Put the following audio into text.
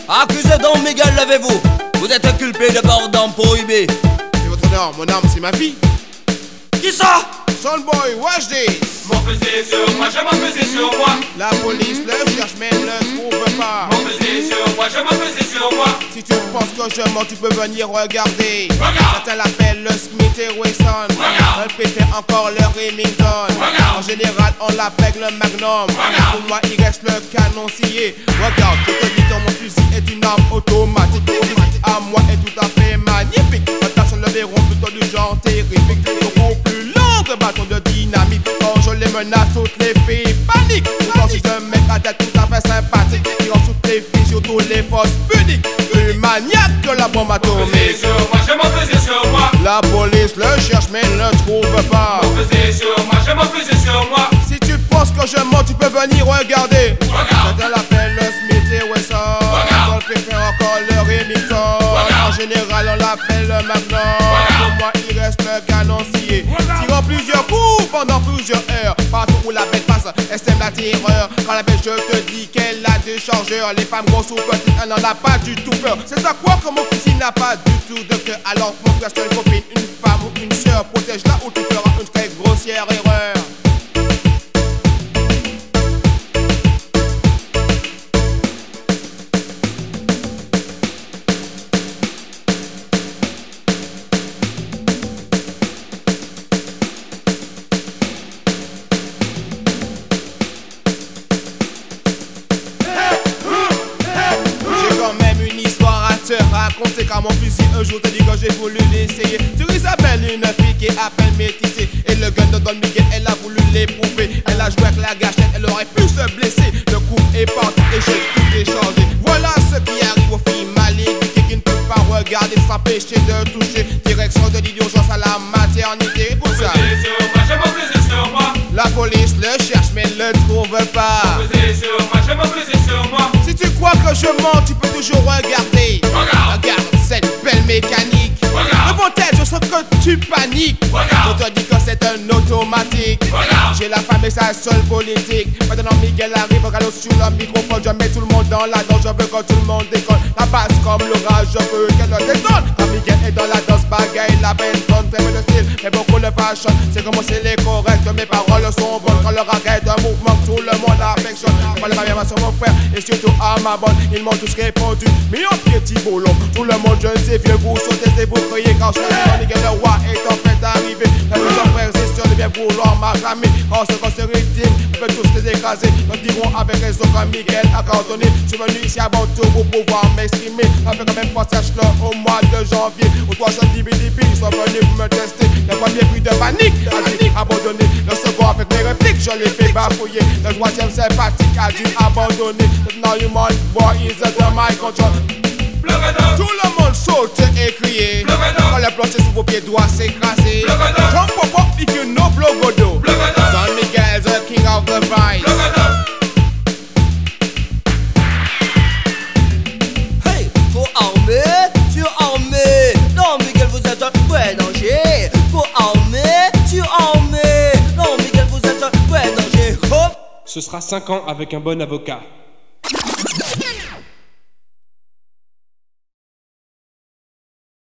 Accusé Don Miguel, levez-vous. Vous êtes inculpé de port d'armes prohibées. C'est votre nom, mon arme c'est ma fille. Qui ça? Soundboy, watch this. Mon fusil sur moi, j'ai mon fusil sur moi. La police le cherche mais ne le trouve pas. Mon fusil sur moi, j'ai mon fusil sur moi. Si tu penses que je mens, tu peux venir regarder. Regarde. Certains l'appellent le Smith et Wesson. Regarde. Répétez encore le Remington. Regarde. En général, on l'appelle le Magnum. Regarde. Pour moi, il reste le canon scié. Regarde, je te dis que mon fusil est une arme automatique. Mon fusil à moi est tout à fait magnifique. Attention, le verrou plutôt du genre terrifique. Beaucoup plus long que bâton de dynamite. Quand je les menace, toutes les filles paniquent. Pourtant, si je mets à tête tout à fait sympathique, qui rend toutes les filles, surtout les fausses pudiques. Plus maniaque que la bombe Mon atomique. fusil sur moi, j'ai mon fusil sur moi. La police le cherche mais ne le trouve pas. Mon fusil sur moi, j'ai mon fusil sur moi. Si tu penses que je mens, tu peux venir regarder. Regarde. Certains l'appellent le Smith et Wesson. Regarde. D'autres préfèrent encore le Remington. Regarde. En général, on l'appelle le Magnum. Regarde. Pour moi, il reste le canon scié. Regarde. Tirant plusieurs coups pendant plusieurs heures. Partout où la bête passe, elle sème la terreur. Quand la bête, je te dis qu'elle a des chargeurs. Les femmes grosses ou petites, elle n'en a pas du tout peur. C'est à quoi que mon fusil n'a pas du tout de cœur. Alors, mon frère, une copine, une femme ou une sœur, protège-la ou tu feras une très grossière erreur. Raconter car mon fusil un jour te dit que j'ai voulu l'essayer. Sur Isabelle, une fille qui est à peine métissée. Et le gun de Don Miguel, elle a voulu l'éprouver. Elle a joué avec la gâchette, elle aurait pu se blesser. Le coup est parti et j'ai tout échangé. Voilà ce qui arrive aux filles mal éduquées qui ne peuvent pas regarder s'empêcher de toucher. Direction de l'urgence à la maternité. Écoute ça. Mon fusil sur moi, j'ai mon fusil sur moi. La police le cherche mais ne le trouve pas. Mon fusil sur moi, j'ai mon fusil sur moi. Si tu crois que je mens, tu peux toujours regarder. Regarde. Regarde cette belle mécanique. Regarde. Devant elle, je sens que tu paniques. Regarde. Je te dis que c'est un automatique. Regarde. J'ai la femme et sa seule politique. Maintenant Miguel arrive, regarde sur le microphone. Je mets tout le monde dans la danse, je veux que tout le monde décolle. La basse comme l'orage, je veux qu'elle le détonne. Quand Miguel est dans la danse, bagaille, la belle donne très peu de style. Mais beaucoup le fashion, c'est comme c'est les corrects. Mes paroles sont bonnes. Quand le racket un mouvement, tout le monde affectionne. Moi, ma mère, sur mon frère et surtout à ma bonne. Ils m'ont tous répondu, mais en pied Thibault long. Tout le monde jeune, c'est vieux, vous sautez, c'est vous criez. Quand je suis Miguel, le roi est en fait arrivé. La maison frère, c'est sûr de bien vouloir m'arramer. Quand ce qu'on se rétime, on peut tous les écraser. Nous dirons avec raison quand Miguel a cantonné. Je suis venu ici avant tout pour pouvoir m'exprimer. Avec quand même passage là au mois de janvier. Au 3 DVD, ils sont venus pour me tester. Le premier prix de panique a dû abandonner. Le second avec mes répliques, je l'ai fait bafouiller. Le troisième sympathique a dû abandonner. Now you man boy is under my control. Tout le monde saute et crie. Quand le plancher sous vos pieds doit s'écraser. Jump up up if you know Blogodo. Don Miguel, the king of the vibes. Hey, faut armer, surarmer. Don Miguel, vous êtes un vrai danger. Faut armer, surarmer. Don Miguel, vous êtes un vrai danger. Hop. Ce sera 5 ans avec un bon avocat.